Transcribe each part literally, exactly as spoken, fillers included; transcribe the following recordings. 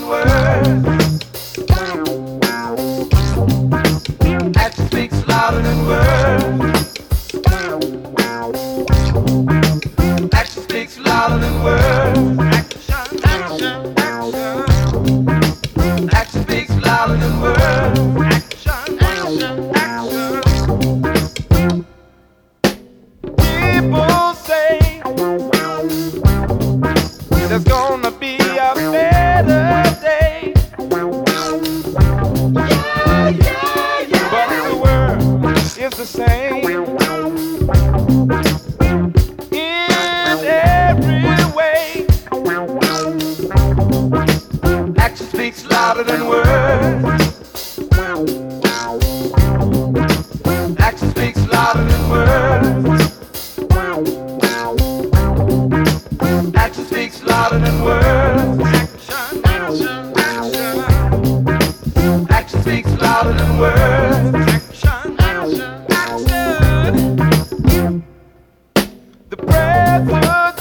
than words. Action speaks louder than words. Action speaks louder than words. Action, action, action. Action speaks louder than words. Action, action, action. People say there's gonna be a better day. Yeah, yeah, yeah. But the world is the same in every way. Action speaks louder than words. Action speaks louder than words. Action speaks louder than words. Action, action, action. Action speaks louder than words. Action, action, action. The president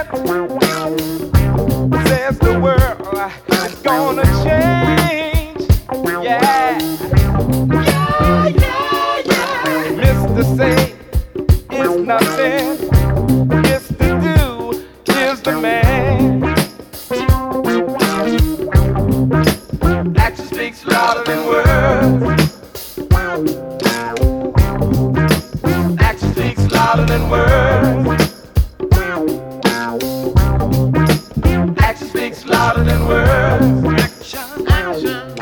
says the world is gonna change. Yeah, yeah, yeah, yeah. Mister Say it's nothing. Mister Do is the man. Action speaks louder than words. Action speaks louder than words. Action speaks louder than words. Action, action.